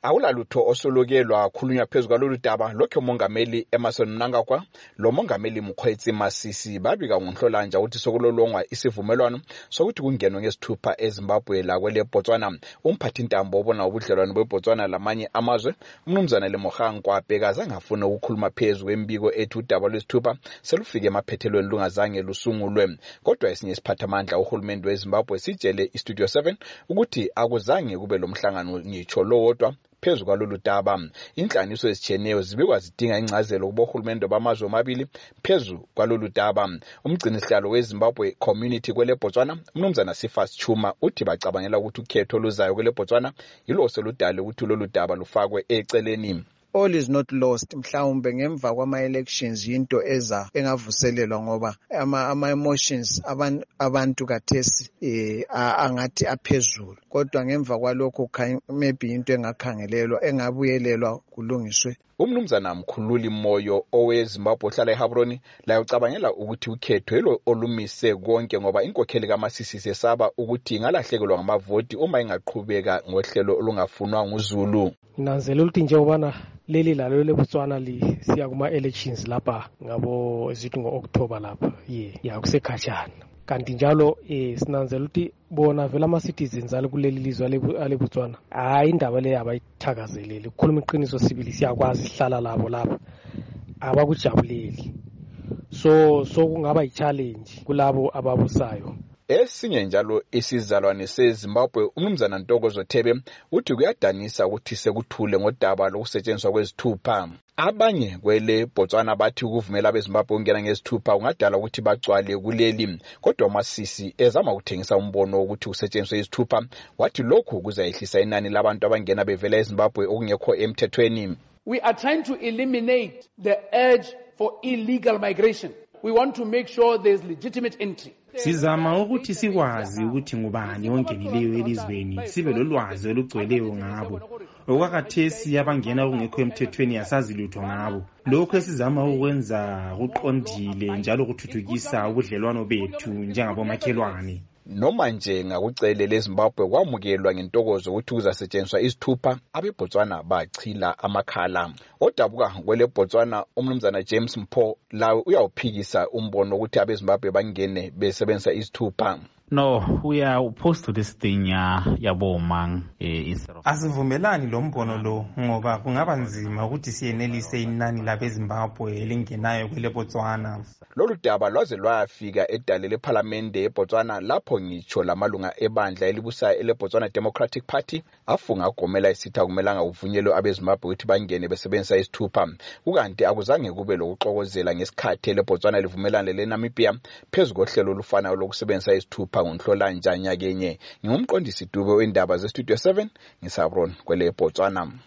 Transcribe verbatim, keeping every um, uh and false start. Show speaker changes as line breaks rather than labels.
Awulalutho osolokelwa khulunywa phezu kwalolu daba lokho umongameli Emmerson Mnangagwa lo mongameli Mkhwetsi Masisi babika ngoNhlolanja ukuthi sokulolongwa isivumelwano sokuthi kungenwe ngesithupha eZimbabwe la kwele Botswana. Umphathi intambo obona ubudlelwano beBotswana lamanye amazwe umnumzana Lemogang Kwabheka ngafuna ukukhuluma phezu kwembiko ethi udaba lwesithupha selufike emaphethelweni lungazange lusungulwe. Kodwa esinye isiphathamandla uhulumende weZimbabwe sitshele iStudio seven ukuthi akuzange kube lomhlangano ngitsho lo wodwa phezu kwalolu daba. Inhlaniso ezitshiyeneyo zibikwa zidinga incazelo kubo uhulumende bamazwe amabili phezu kwalolu daba. Umgcini sihlalo weZimbabwe Community kwele Botswana umnumzana Sifas Chuma uthi bacabangela ukuthi ukhetho luzayo kwele Botswana yilo seludale ukuthi lolu daba lufakwe eceleni.
All is not lost. Mhlawumbe ngemva kwama elections into eza engavuselelwa ngoba ama ama emotions abantu abantu kathesi eh angathi aphezulu, kodwa ngemva kwalokho maybe into engakhangelelwa engabuyelelwa kulungiswe.
Umnumzana Mkhululi Moyo oweZimbabwe ohlala eHabroni la ucabangela ukuthi ukhetho elo olumise konke ngoba inkokheli kaMasisi sesaba ukuthi ingalahlekelwa ngamavoti uma ingaqhubeka ngohlelo olungafunwa nguZulu.
Nanzela ukuthi njengobana leli lalo leBotswana li siya kuma elections lapha ngabo ezithi ngoOctober lapha ye ya kusekhashana. Kanti njalo eh sinanzela ukuthi bona vela ama citizens ale kuleli lizwe ale Botswana hayi indaba le abayithakazeleli ukukhuluma iqiniso sibili siyakwazi sihlala labo lapha abakujabuleli, so so kungaba i-challenge kulabo ababusayo.
Esinye njalo isizalwane seZimbabwe umnumzana Ntokozo Thebe uthi kuyadanisa ukuthi sekuthule ngodaba lokusetshenziswa kwezithupha. Abanye kwele Botswana bathi ukuvumela abeZimbabwe ungena ngezithupha kungadala ukuthi bagcwale kuleli, kodwa Masisi ezama ukuthengisa umbono ukuthi kusetshenziswe izithupha wathi lokhu kuzayehlisa inani labantu abangena bevela eZimbabwe okungekho emthethweni.
We are trying to eliminate the urge for illegal migration. We want to make sure there is legitimate entry.
Sizama ukuthi sikwazi ukuthi ngubani ongenileyo elizweni, sibe lolwazi olugcweleyo ngabo. Okwakhathesi abangena kungekho emthethweni yasazi lutho ngabo. Lokho esizama ukwenza kuqondile njalo kuthuthukisa ubudlelwano bethu njengabomakhelwane.
Noma nje ngakucele leZimbabwe kwamukelwa ngentokozo ukuthi kuzasetshenziswa izithupha, abeBotswana bachila amakhala. Odabuka kwele Botswana umnumzana James Mpho la uyawuphikisa umbono ukuthi abeZimbabwe bangene besebenzisa izithupha.
No, we are opposed to this thing ya yabomang eh
asivumelani lo mbono lo ngoba kungaba nzima ukuthi siyenelise inani labeZimbabwe elingenayo kwele Botswana.
Lolu daba lwaze lwafika edale leParliament eBotswana lapho ngitsho lamalunga ebandla elibusayo eleBotswana Democratic Party afunga ugomela isitha kumelanga uvunyelwe abeZimbabwe ukuthi bangene besebenzisa isithupha. Ukanti akuzange kube lokuxokozela ngesikhathi leBotswana livumelana leNamibia phezu kohlelo olufanayo lokusebenzisa isithupha ngoNhlolanja nyakenye. Ngumqondisi Dube wendaba zeStudio seven ngisabron kwele Botswana.